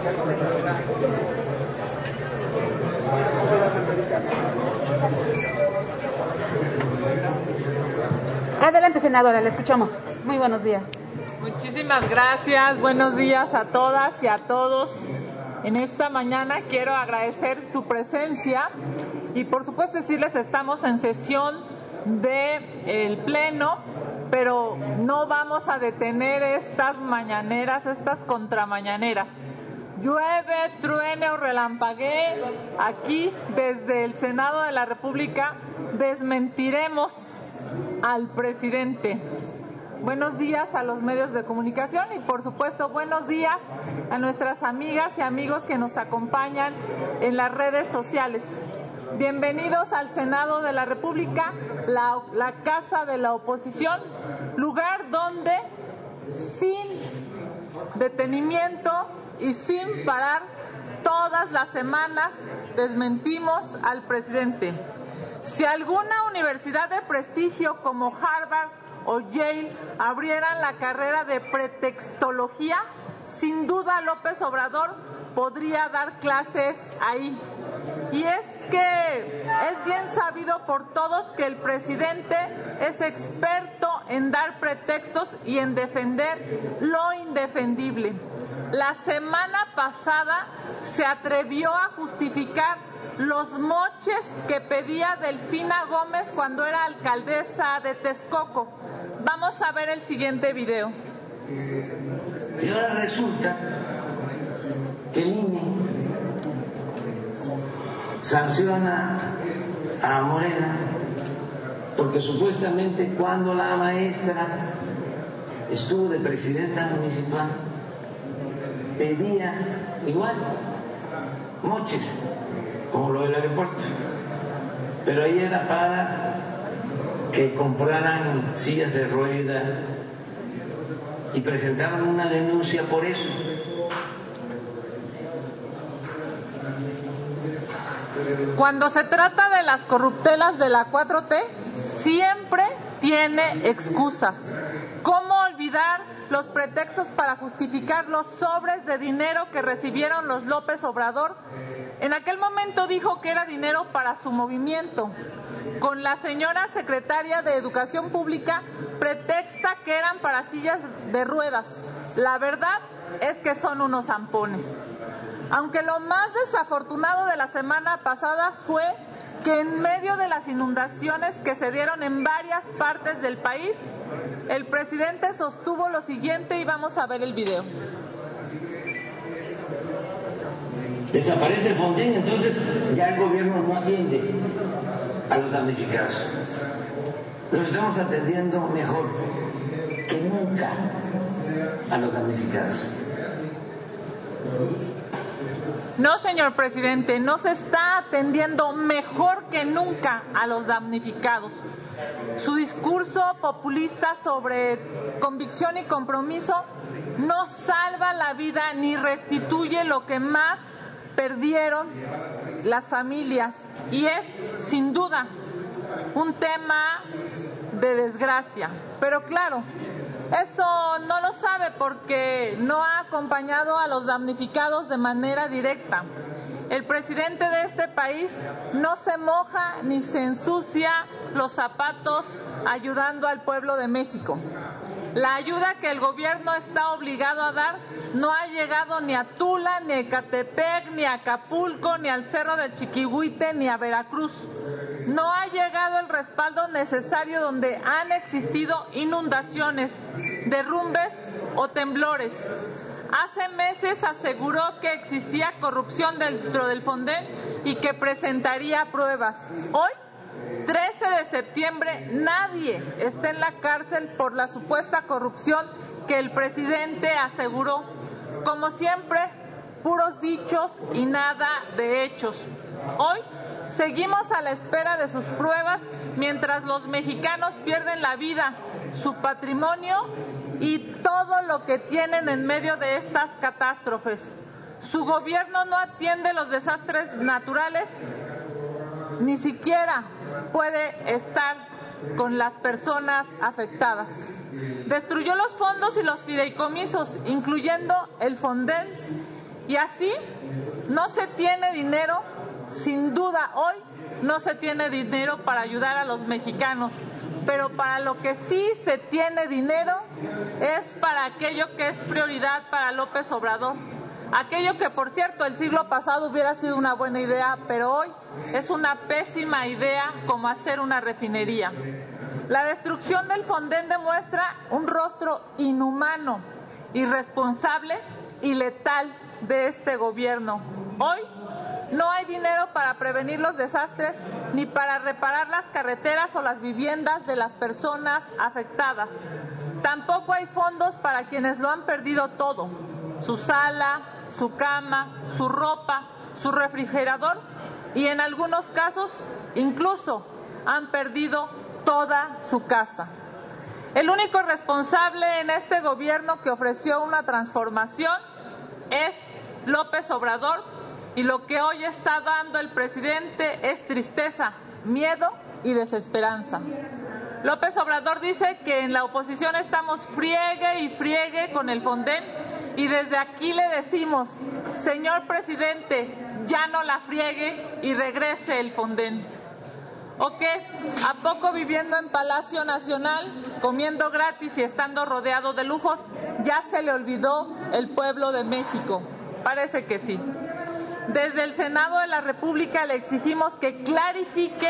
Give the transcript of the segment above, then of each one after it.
Adelante, senadora, la escuchamos. Muy buenos días. Muchísimas gracias. Buenos días a todas y a todos. En esta mañana quiero agradecer su presencia y, por supuesto, decirles que estamos en sesión del Pleno, pero no vamos a detener estas mañaneras, estas contramañaneras. Llueve, truene o relampaguee, aquí desde el Senado de la República desmentiremos al presidente. Buenos días a los medios de comunicación y, por supuesto, buenos días a nuestras amigas y amigos que nos acompañan en las redes sociales. Bienvenidos al Senado de la República, la casa de la oposición, lugar donde sin detenimiento y sin parar todas las semanas desmentimos al presidente. Si alguna universidad de prestigio como Harvard o Yale abrieran la carrera de pretextología, sin duda López Obrador podría dar clases ahí. Y es que es bien sabido por todos que el presidente es experto en dar pretextos y en defender lo indefendible. La semana pasada se atrevió a justificar los moches que pedía Delfina Gómez cuando era alcaldesa de Texcoco. Vamos a ver el siguiente video. Y ahora resulta que el INE sanciona a Morena porque supuestamente cuando la maestra estuvo de presidenta municipal pedía igual moches como lo del aeropuerto, pero ahí era para que compraran sillas de ruedas y presentaron una denuncia por eso. Cuando se trata de las corruptelas de la 4T, siempre tiene excusas. ¿Cómo olvidar los pretextos para justificar los sobres de dinero que recibieron los López Obrador? En aquel momento dijo que era dinero para su movimiento. Con la señora secretaria de Educación Pública pretexta que eran para sillas de ruedas. La verdad es que son unos zampones. Aunque lo más desafortunado de la semana pasada fue que en medio de las inundaciones que se dieron en varias partes del país, el presidente sostuvo lo siguiente y vamos a ver el video. Desaparece el Fonden, entonces ya el gobierno no atiende a los damnificados. Los estamos atendiendo mejor que nunca a los damnificados. No, señor presidente, no se está atendiendo mejor que nunca a los damnificados. Su discurso populista sobre convicción y compromiso no salva la vida ni restituye lo que más perdieron las familias y es, sin duda, un tema de desgracia. Pero claro, eso no lo sabe porque no ha acompañado a los damnificados de manera directa. El presidente de este país no se moja ni se ensucia los zapatos ayudando al pueblo de México. La ayuda que el gobierno está obligado a dar no ha llegado ni a Tula, ni a Ecatepec, ni a Acapulco, ni al Cerro del Chiquihuite, ni a Veracruz. No ha llegado el respaldo necesario donde han existido inundaciones, derrumbes o temblores. Hace meses aseguró que existía corrupción dentro del Fonden y que presentaría pruebas. Hoy, 13 de septiembre, nadie está en la cárcel por la supuesta corrupción que el presidente aseguró. Como siempre, puros dichos y nada de hechos. Hoy seguimos a la espera de sus pruebas mientras los mexicanos pierden la vida, su patrimonio y todo lo que tienen en medio de estas catástrofes. Su gobierno no atiende los desastres naturales, ni siquiera puede estar con las personas afectadas. Destruyó los fondos y los fideicomisos, incluyendo el Fonden, Y así no se tiene dinero, sin duda hoy no se tiene dinero para ayudar a los mexicanos, pero para lo que sí se tiene dinero es para aquello que es prioridad para López Obrador. Aquello que, por cierto, el siglo pasado hubiera sido una buena idea, pero hoy es una pésima idea, como hacer una refinería. La destrucción del Fonden demuestra un rostro inhumano, irresponsable y letal de este gobierno. Hoy no hay dinero para prevenir los desastres ni para reparar las carreteras o las viviendas de las personas afectadas. Tampoco hay fondos para quienes lo han perdido todo: su sala, su cama, su ropa, su refrigerador y en algunos casos incluso han perdido toda su casa. El único responsable en este gobierno que ofreció una transformación es López Obrador, y lo que hoy está dando el presidente es tristeza, miedo y desesperanza. López Obrador dice que en la oposición estamos friegue y friegue con el Fonden, y desde aquí le decimos: señor presidente, ya no la friegue y regrese el Fonden. ¿O qué? ¿A poco viviendo en Palacio Nacional, comiendo gratis y estando rodeado de lujos, ya se le olvidó el pueblo de México? Parece que sí. Desde el Senado de la República le exigimos que clarifique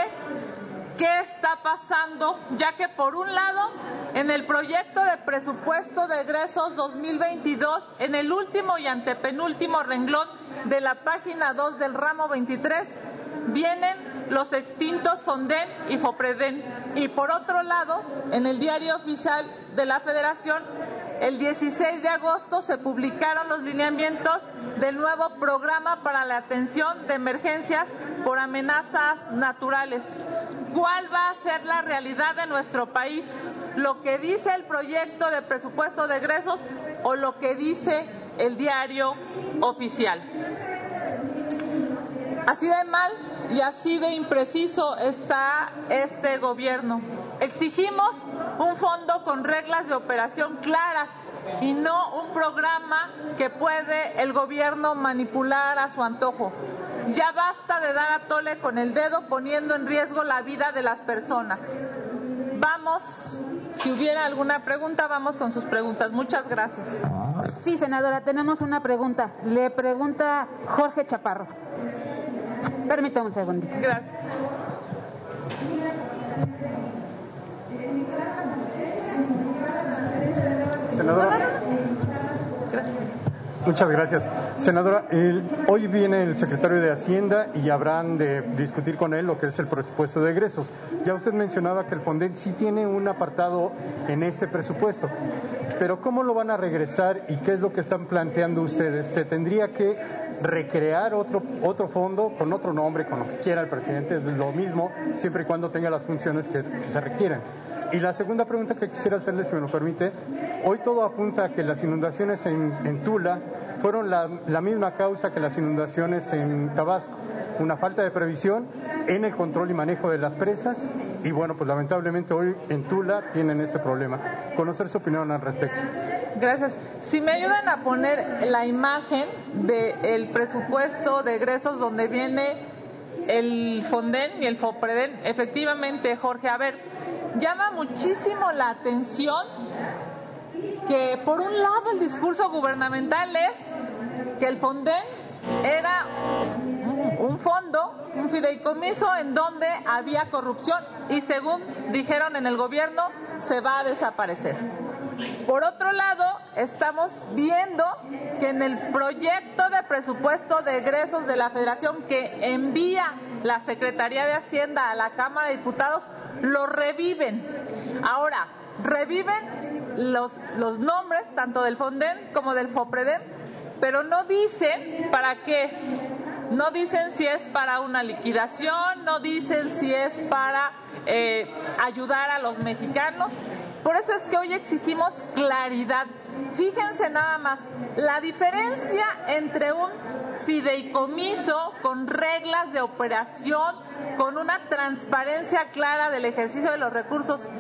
qué está pasando, ya que por un lado, en el proyecto de presupuesto de egresos 2022, en el último y antepenúltimo renglón de la página 2 del ramo 23, vienen los extintos Fonden y Fopreden, y por otro lado, en el Diario Oficial de la Federación, el 16 de agosto se publicaron los lineamientos del nuevo programa para la atención de emergencias por amenazas naturales. ¿Cuál va a ser la realidad de nuestro país? ¿Lo que dice el proyecto de presupuesto de egresos o lo que dice el Diario Oficial? Así de mal y así de impreciso está este gobierno. Exigimos un fondo con reglas de operación claras y no un programa que puede el gobierno manipular a su antojo. Ya basta de dar a tole con el dedo poniendo en riesgo la vida de las personas. Vamos, si hubiera alguna pregunta, vamos con sus preguntas. Muchas gracias. Sí, senadora, tenemos una pregunta. Le pregunta Jorge Chaparro. Permítame un segundito. Gracias. Senadora. Muchas gracias. Senadora, hoy viene el secretario de Hacienda y habrán de discutir con él lo que es el presupuesto de egresos. Ya usted mencionaba que el Fonden sí tiene un apartado en este presupuesto, pero ¿cómo lo van a regresar y qué es lo que están planteando ustedes? ¿Se tendría que recrear otro fondo con otro nombre, con lo que quiera el presidente? Es lo mismo, siempre y cuando tenga las funciones que se requieran. Y la segunda pregunta que quisiera hacerle, si me lo permite, hoy todo apunta a que las inundaciones en Tula fueron la misma causa que las inundaciones en Tabasco, una falta de previsión en el control y manejo de las presas, y bueno, pues lamentablemente hoy en Tula tienen este problema. Conocer su opinión al respecto. Gracias. Si me ayudan a poner la imagen del presupuesto de egresos donde viene el Fonden y el Fopreden, efectivamente, Jorge, a ver, llama muchísimo la atención que por un lado el discurso gubernamental es que el Fonden era un fondo, un fideicomiso en donde había corrupción y según dijeron en el gobierno se va a desaparecer. Por otro lado, estamos viendo que en el proyecto de presupuesto de egresos de la Federación que envía la Secretaría de Hacienda a la Cámara de Diputados, lo reviven. Ahora, reviven los nombres tanto del Fonden como del Fopreden, pero no dicen para qué es. No dicen si es para una liquidación, no dicen si es para ayudar a los mexicanos. Por eso es que hoy exigimos claridad. Fíjense nada más, la diferencia entre un fideicomiso con reglas de operación, con una transparencia clara del ejercicio de los recursos,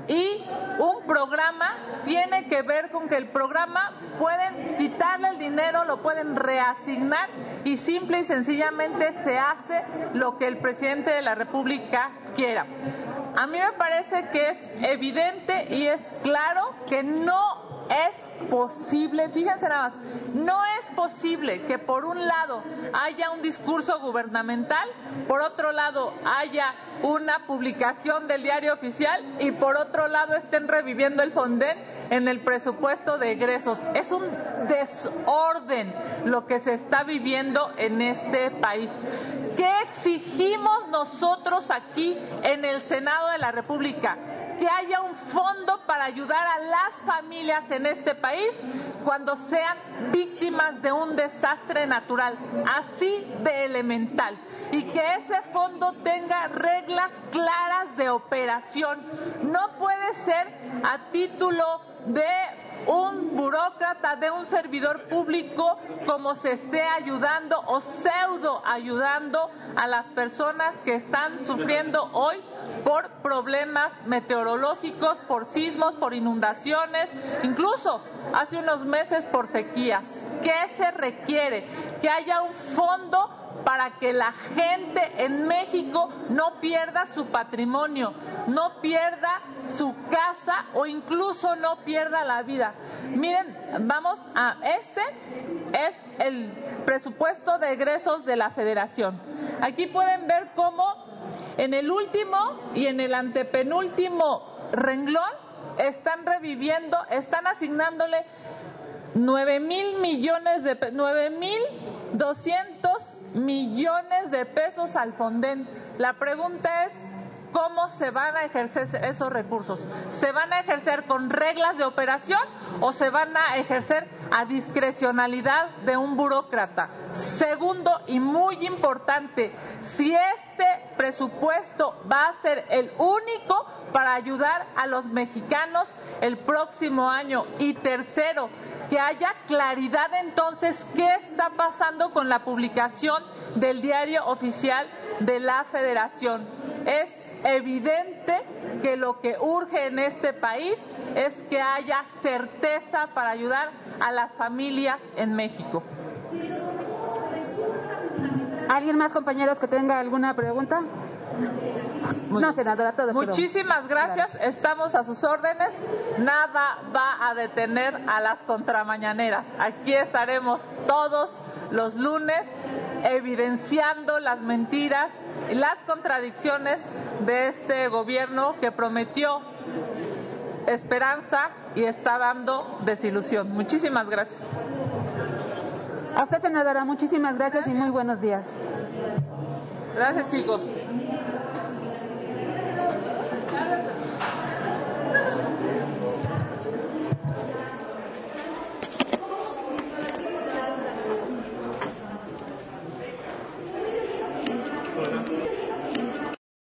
Y un programa tiene que ver con que el programa pueden quitarle el dinero, lo pueden reasignar y simple y sencillamente se hace lo que el presidente de la República quiera. A mí me parece que es evidente y es claro que no es posible, fíjense nada más, no es posible que por un lado haya un discurso gubernamental, por otro lado haya una publicación del Diario Oficial y por otro lado estén reviviendo el Fonden en el presupuesto de egresos. Es un desorden lo que se está viviendo en este país. ¿Qué exigimos nosotros aquí en el Senado de la República? Que haya un fondo para ayudar a las familias en este país cuando sean víctimas de un desastre natural, así de elemental, y que ese fondo tenga reglas claras de operación. No puede ser a título de un burócrata, de un servidor público, como se esté ayudando o pseudo ayudando a las personas que están sufriendo hoy por problemas meteorológicos, por sismos, por inundaciones, incluso hace unos meses por sequías. ¿Qué se requiere? Que haya un fondo para que la gente en México no pierda su patrimonio, no pierda su casa o incluso no pierda la vida. Miren, vamos a este es el presupuesto de egresos de la Federación. Aquí pueden ver cómo en el último y en el antepenúltimo renglón están reviviendo, están asignándole 9,200 millones de pesos al Fonden. La pregunta es, ¿cómo se van a ejercer esos recursos? ¿Se van a ejercer con reglas de operación o se van a ejercer a discrecionalidad de un burócrata? Segundo, y muy importante, si este presupuesto va a ser el único para ayudar a los mexicanos el próximo año. Y tercero, que haya claridad entonces qué está pasando con la publicación del Diario Oficial de la Federación. Es evidente que lo que urge en este país es que haya certeza para ayudar a las familias en México. ¿Alguien más, compañeros, que tenga alguna pregunta? No, senadora, todo. Muchísimas gracias, claro. Estamos a sus órdenes. Nada va a detener a las contramañaneras. Aquí estaremos todos los lunes evidenciando las mentiras y las contradicciones de este gobierno que prometió esperanza y está dando desilusión. Muchísimas gracias. A usted, senadora, muchísimas gracias y muy buenos días. Gracias, chicos.